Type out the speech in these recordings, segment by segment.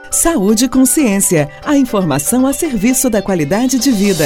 Saúde e Consciência, a informação a serviço da qualidade de vida.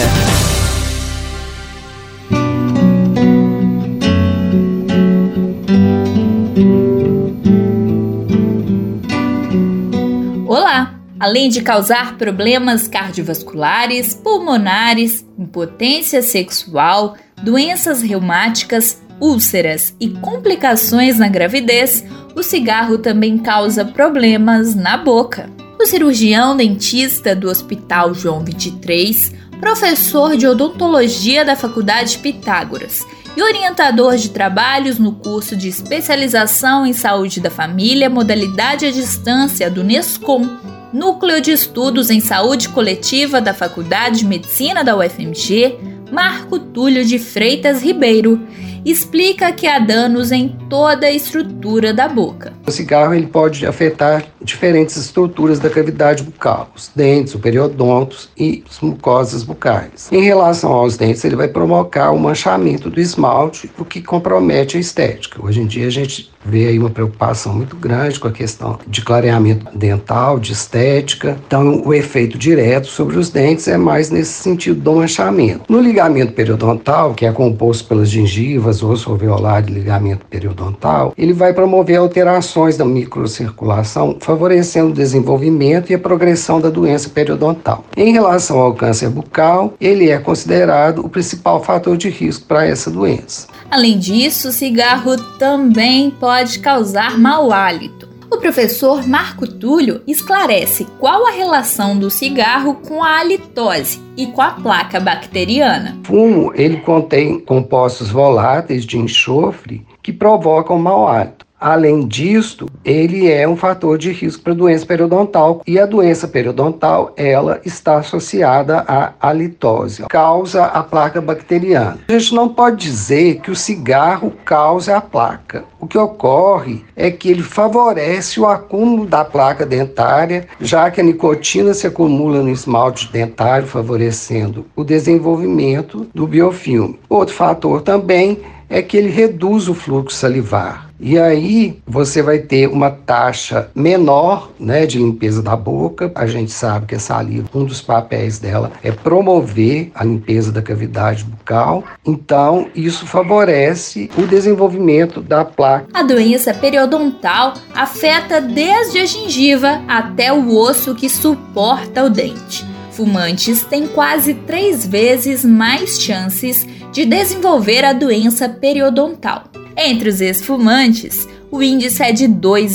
Olá! Além de causar problemas cardiovasculares, pulmonares, impotência sexual, doenças reumáticas, úlceras e complicações na gravidez, o cigarro também causa problemas na boca. O cirurgião dentista do Hospital João 23, professor de odontologia da Faculdade Pitágoras e orientador de trabalhos no curso de especialização em saúde da família, modalidade à distância do NESCOM, Núcleo de Estudos em Saúde Coletiva da Faculdade de Medicina da UFMG, Marco Túlio de Freitas Ribeiro, explica que há danos em toda a estrutura da boca. O cigarro ele pode afetar diferentes estruturas da cavidade bucal, os dentes, o periodontos e as mucosas bucais. Em relação aos dentes, ele vai provocar o manchamento do esmalte, o que compromete a estética. Hoje em dia a gente vê aí uma preocupação muito grande com a questão de clareamento dental, de estética. Então, o efeito direto sobre os dentes é mais nesse sentido do manchamento. No ligamento periodontal, que é composto pelas gengivas, osso alveolar e ligamento periodontal, ele vai promover alterações da microcirculação, favorecendo o desenvolvimento e a progressão da doença periodontal. Em relação ao câncer bucal, ele é considerado o principal fator de risco para essa doença. Além disso, o cigarro também pode causar mau hálito. O professor Marco Túlio esclarece qual a relação do cigarro com a halitose e com a placa bacteriana. O fumo, ele contém compostos voláteis de enxofre que provocam mau hálito. Além disso, ele é um fator de risco para a doença periodontal e a doença periodontal, ela está associada à halitose, causa a placa bacteriana. A gente não pode dizer que o cigarro causa a placa. O que ocorre é que ele favorece o acúmulo da placa dentária, já que a nicotina se acumula no esmalte dentário, favorecendo o desenvolvimento do biofilme. Outro fator também é que ele reduz o fluxo salivar. E aí você vai ter uma taxa menor, de limpeza da boca. A gente sabe que a saliva, um dos papéis dela é promover a limpeza da cavidade bucal. Então, isso favorece o desenvolvimento da placa. A doença periodontal afeta desde a gengiva até o osso que suporta o dente. Fumantes têm quase 3 vezes mais chances de desenvolver a doença periodontal. Entre os ex-fumantes, o índice é de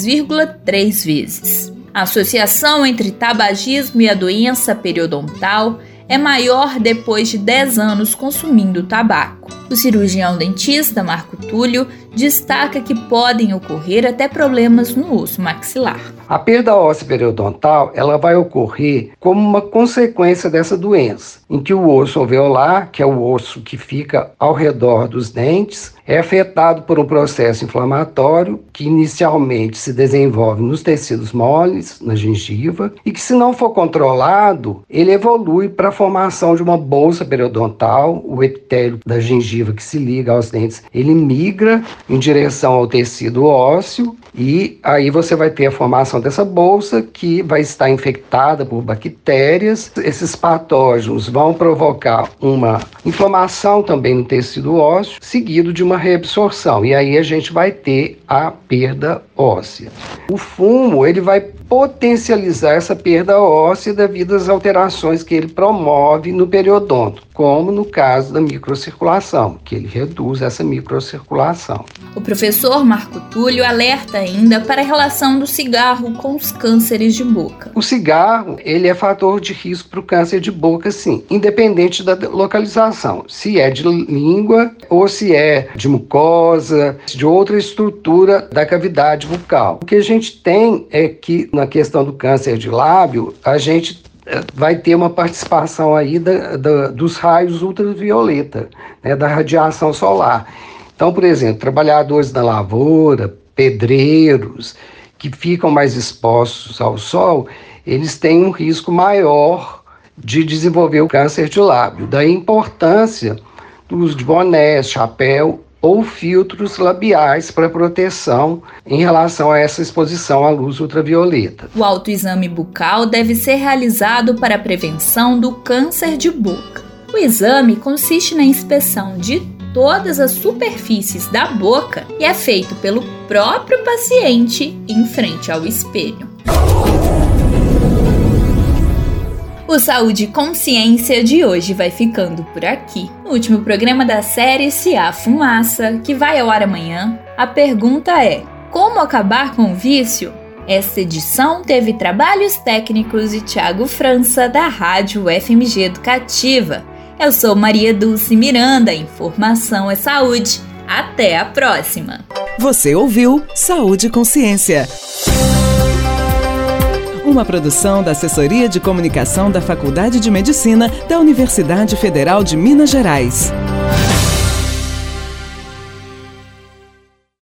2,3 vezes. A associação entre tabagismo e a doença periodontal é maior depois de 10 anos consumindo tabaco. O cirurgião dentista Marco Túlio destaca que podem ocorrer até problemas no osso maxilar. A perda óssea periodontal, ela vai ocorrer como uma consequência dessa doença, em que o osso alveolar, que é o osso que fica ao redor dos dentes, é afetado por um processo inflamatório que inicialmente se desenvolve nos tecidos moles, na gengiva, e que, se não for controlado, ele evolui para a formação de uma bolsa periodontal. O epitélio da gengiva que se liga aos dentes, ele migra em direção ao tecido ósseo, e aí você vai ter a formação dessa bolsa que vai estar infectada por bactérias. Esses patógenos vão provocar uma inflamação também no tecido ósseo, seguido de uma reabsorção, e aí a gente vai ter a perda óssea. O fumo, ele vai potencializar essa perda óssea devido às alterações que ele promove no periodonto, como no caso da microcirculação, que ele reduz essa microcirculação. O professor Marco Túlio alerta ainda para a relação do cigarro com os cânceres de boca. O cigarro, ele é fator de risco para o câncer de boca, sim, independente da localização, se é de língua ou se é de mucosa, de outra estrutura da cavidade bucal. O que a gente tem é que, na questão do câncer de lábio, a gente vai ter uma participação aí dos raios ultravioleta, da radiação solar. Então, por exemplo, trabalhadores da lavoura, pedreiros, que ficam mais expostos ao sol, eles têm um risco maior de desenvolver o câncer de lábio. Daí a importância do uso de bonés, chapéu ou filtros labiais para proteção em relação a essa exposição à luz ultravioleta. O autoexame bucal deve ser realizado para a prevenção do câncer de boca. O exame consiste na inspeção de todas as superfícies da boca e é feito pelo próprio paciente em frente ao espelho. O Saúde e Consciência de hoje vai ficando por aqui. No último programa da série Se Há Fumaça, que vai ao ar amanhã, a pergunta é: como acabar com o vício? Esta edição teve trabalhos técnicos de Thiago França, da Rádio FMG Educativa. Eu sou Maria Dulce Miranda, informação é saúde. Até a próxima! Você ouviu Saúde e Consciência. Uma produção da Assessoria de Comunicação da Faculdade de Medicina da Universidade Federal de Minas Gerais.